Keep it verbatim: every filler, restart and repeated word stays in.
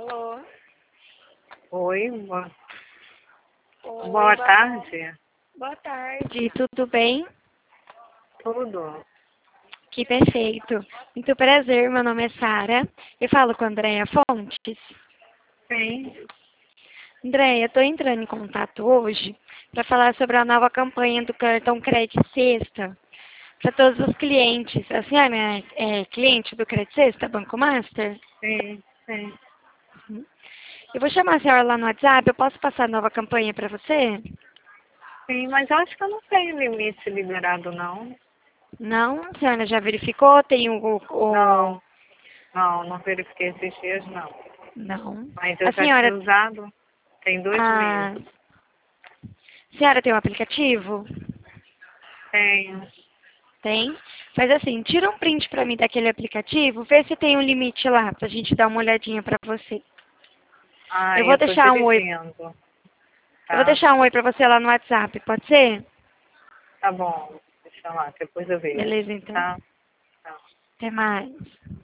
Alô? Oi, boa, Oi, boa tarde. Boa tarde, tudo bem? Tudo. Que perfeito. Muito prazer, meu nome é Sara. Eu falo com a Andréia Fontes. Sim, Andréia, estou entrando em contato hoje para falar sobre a nova campanha do cartão Crédito Sexta para todos os clientes. A senhora é, é cliente do Crédito Sexta, Banco Master? sim, sim. Uhum. Eu vou chamar a senhora lá no WhatsApp, eu posso passar a nova campanha para você? Sim, mas eu acho que eu não tenho limite liberado, não. Não? A senhora já verificou? Tem o, o, o... Não, não, não verifiquei esses dias, não. Não. Mas eu A já tinha senhora... usado tem dois A meses. senhora tem um aplicativo? Tenho. Tem? Faz assim, tira um print pra mim daquele aplicativo, vê se tem um limite lá, pra gente dar uma olhadinha pra você. Ah, Eu vou eu tô deixar um oi, dirigindo. eu vou Tá, deixar um oi pra você lá no WhatsApp, pode ser? tá bom. Deixa lá, depois eu vejo. Beleza, então. Tá? Tá. Até mais.